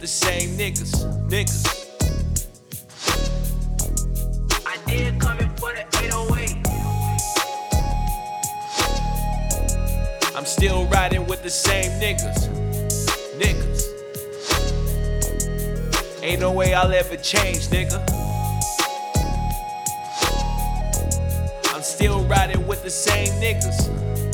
the same niggas. I did coming for the 808. I'm still riding with the same niggas. Ain't no way I'll ever change, nigga. I'm still riding with the same niggas.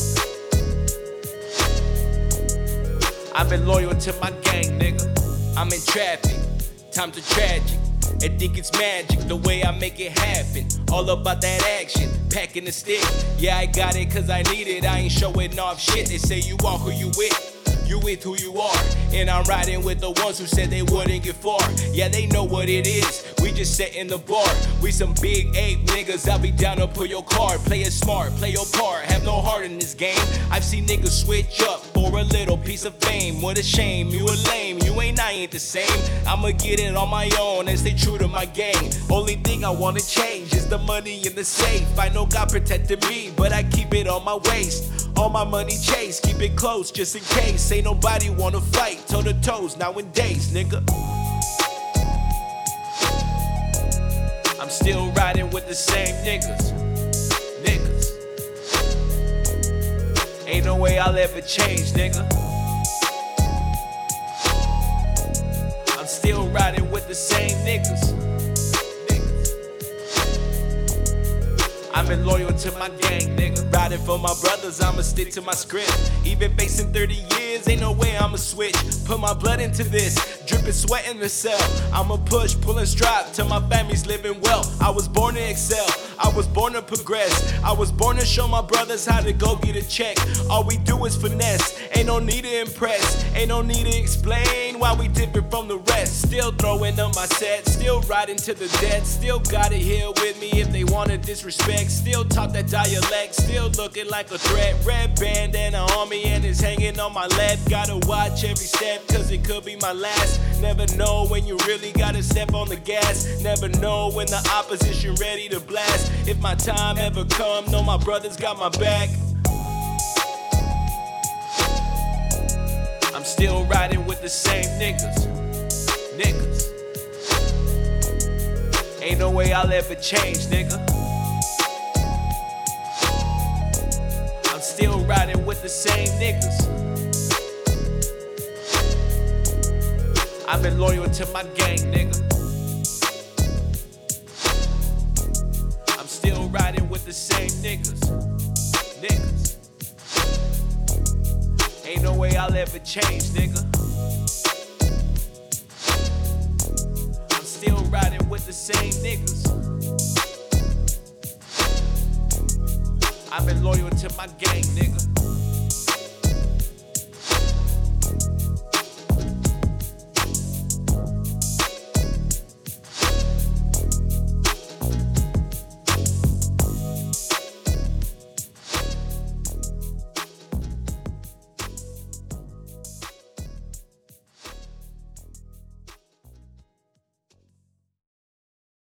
I've been loyal to my gang, nigga. I'm in traffic, times are tragic. I think it's magic, the way I make it happen. All about that action, packing the stick. Yeah, I got it cause I need it, I ain't showing off shit. They say you are who you with. You with who you are, and I'm riding with the ones who said they wouldn't get far. Yeah, they know what it is, we just setting the bar. We some big ape niggas, I'll be down to pull your card. Play it smart, play your part, have no heart in this game. I've seen niggas switch up for a little piece of fame. What a shame, you a lame, I ain't the same. I'ma get it on my own and stay true to my game. Only thing I wanna change is the money in the safe. I know God protected me, but I keep it on my waist. All my money chase, keep it close just in case. Ain't nobody wanna fight, toe to toes nowadays, nigga. I'm still riding with the same niggas. Ain't no way I'll ever change, nigga. I'm still riding with the same niggas. I've been loyal to my gang, nigga. Riding for my brothers, I'ma stick to my script. Even facing 30 years, ain't no way I'ma switch. Put my blood into this, dripping sweat in the cell. I'ma push, pull and strive till my family's living well. I was born to excel, I was born to progress. I was born to show my brothers how to go get a check. All we do is finesse, ain't no need to impress. Ain't no need to explain why we different from the rest. Still throwing up my set, still riding to the death. Still got it here with me if they wanna disrespect. Still talk that dialect, still looking like a threat. Red bandana on me and it's hanging on my left. Gotta watch every step cause it could be my last. Never know when you really gotta step on the gas. Never know when the opposition ready to blast. If my time ever come, know my brothers got my back. I'm still riding with the same niggas. Ain't no way I'll ever change, nigga. I'm still riding with the same niggas. I've been loyal to my gang, nigga. I'm still riding with the same niggas. Ain't no way I'll ever change, nigga. I'm still riding with the same niggas. I've been loyal to my gang, nigga.